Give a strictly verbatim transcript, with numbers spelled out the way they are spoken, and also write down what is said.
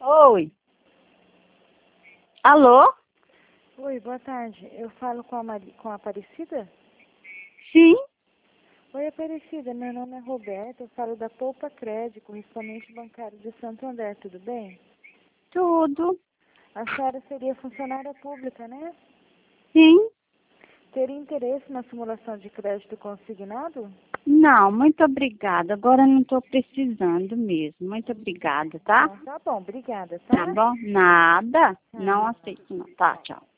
Oi. Alô? Oi, boa tarde. Eu falo com a, Mari... com a Aparecida? Sim? Oi, Aparecida. Meu nome é Roberta. Eu falo da Poupa Crédito, correspondente bancário de Santo André. Tudo bem? Tudo. A senhora seria funcionária pública, né? Sim? Teria interesse na simulação de crédito consignado? Não, muito obrigada. Agora não estou precisando mesmo. Muito obrigada, tá? Então, tá bom. Obrigada, Tá tá? bom? Nada. Não Tá. aceito, não. Tá, tchau.